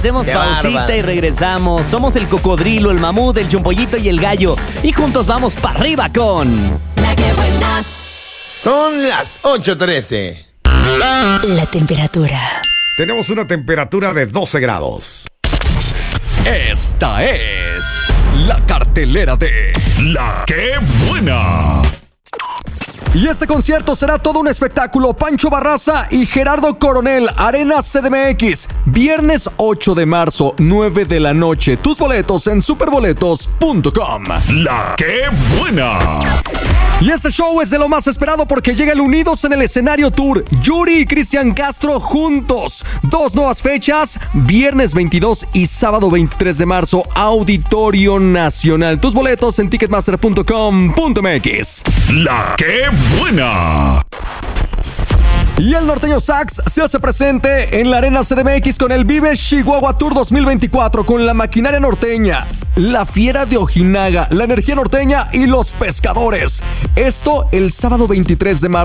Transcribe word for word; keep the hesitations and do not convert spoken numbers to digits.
hacemos Qué pausita bárbaro. y regresamos. Somos el cocodrilo, el mamut, el chompollito y el gallo. Y juntos vamos para arriba con... La que buena. Son las ocho trece. La temperatura. Tenemos una temperatura de doce grados. Esta es la cartelera de La Que Buena. Y este concierto será todo un espectáculo. Pancho Barraza y Gerardo Coronel, Arena C D M X, viernes ocho de marzo, nueve de la noche. Tus boletos en superboletos punto com. La Que Buena. Y este show es de lo más esperado porque llega el Unidos en el Escenario Tour. Yuri y Cristian Castro juntos. Dos nuevas fechas, viernes veintidós y sábado veintitrés de marzo, Auditorio Nacional. Tus boletos en ticketmaster punto com punto m x. La Que Buena. Y el norteño Sax se hace presente en la Arena C D M X con el Vive Chihuahua Tour dos mil veinticuatro con la maquinaria norteña, la Fiera de Ojinaga, la energía norteña y los pescadores. Esto el sábado veintitrés de marzo.